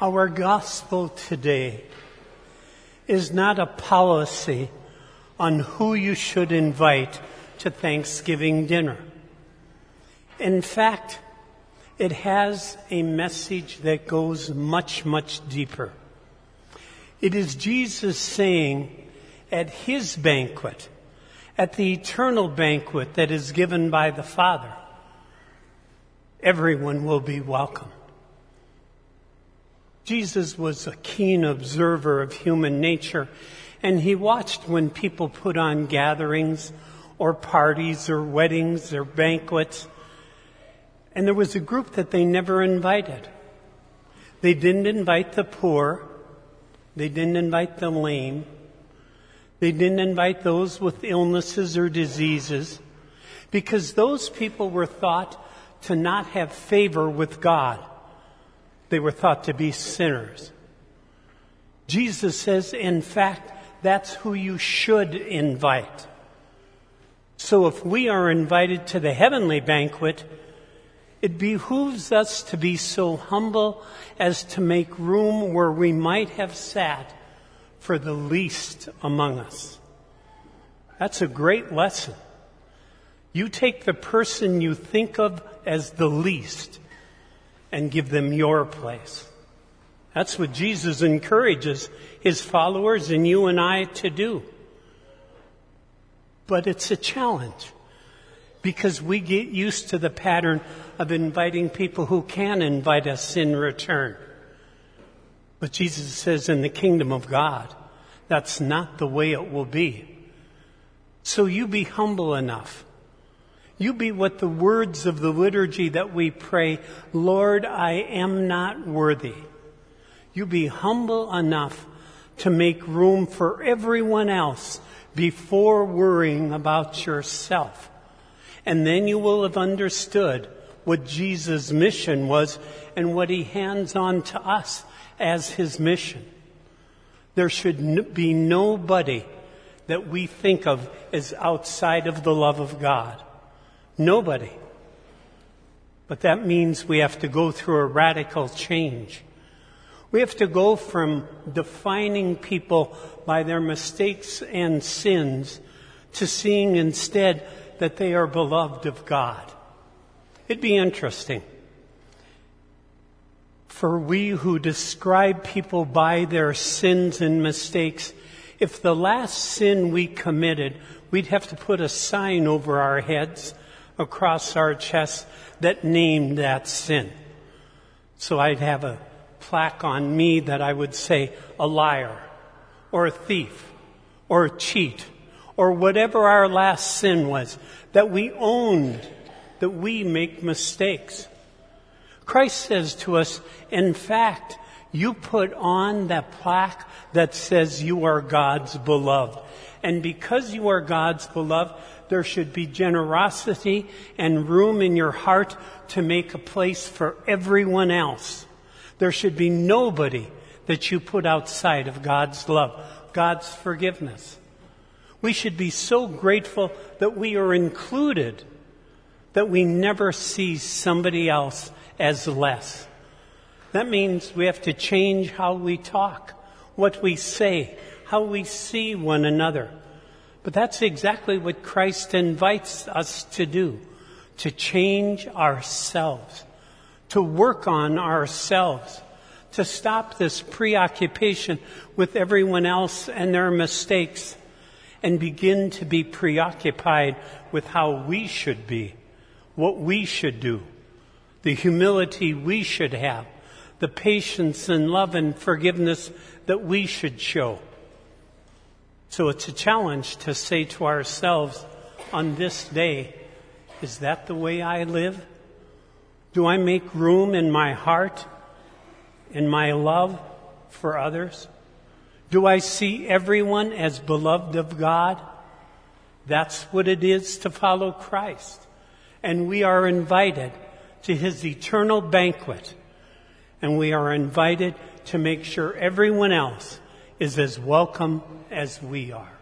Our gospel today is not a policy on who you should invite to Thanksgiving dinner. In fact, it has a message that goes much, much deeper. It is Jesus saying at his banquet, at the eternal banquet that is given by the Father, everyone will be welcome. Jesus was a keen observer of human nature, and he watched when people put on gatherings or parties or weddings or banquets. And there was a group that they never invited. They didn't invite the poor. They didn't invite the lame. They didn't invite those with illnesses or diseases, because those people were thought to not have favor with God. They were thought to be sinners. Jesus says, in fact, that's who you should invite. So if we are invited to the heavenly banquet, it behooves us to be so humble as to make room where we might have sat for the least among us. That's a great lesson. You take the person you think of as the least and give them your place. That's what Jesus encourages his followers and you and I to do. But it's a challenge, because we get used to the pattern of inviting people who can invite us in return. But Jesus says in the kingdom of God, that's not the way it will be. So you be humble enough. You be what the words of the liturgy that we pray, Lord, I am not worthy. You be humble enough to make room for everyone else before worrying about yourself. And then you will have understood what Jesus' mission was and what he hands on to us as his mission. There should be nobody that we think of as outside of the love of God. Nobody. But that means we have to go through a radical change. We have to go from defining people by their mistakes and sins to seeing instead that they are beloved of God. It'd be interesting for we who describe people by their sins and mistakes. If the last sin we committed, we'd have to put a sign over our heads, across our chests, that named that sin. So I'd have a plaque on me that I would say a liar, or a thief, or a cheat, or whatever our last sin was, that we owned, that we make mistakes. Christ says to us, in fact, you put on that plaque that says you are God's beloved. And because you are God's beloved, there should be generosity and room in your heart to make a place for everyone else. There should be nobody that you put outside of God's love, God's forgiveness. We should be so grateful that we are included, that we never see somebody else as less. That means we have to change how we talk, what we say, how we see one another. But that's exactly what Christ invites us to do, to change ourselves, to work on ourselves, to stop this preoccupation with everyone else and their mistakes, and begin to be preoccupied with how we should be, what we should do, the humility we should have, the patience and love and forgiveness that we should show. So it's a challenge to say to ourselves on this day, is that the way I live? Do I make room in my heart, in my love for others? Do I see everyone as beloved of God? That's what it is to follow Christ. And we are invited to his eternal banquet. And we are invited to make sure everyone else is as welcome as we are.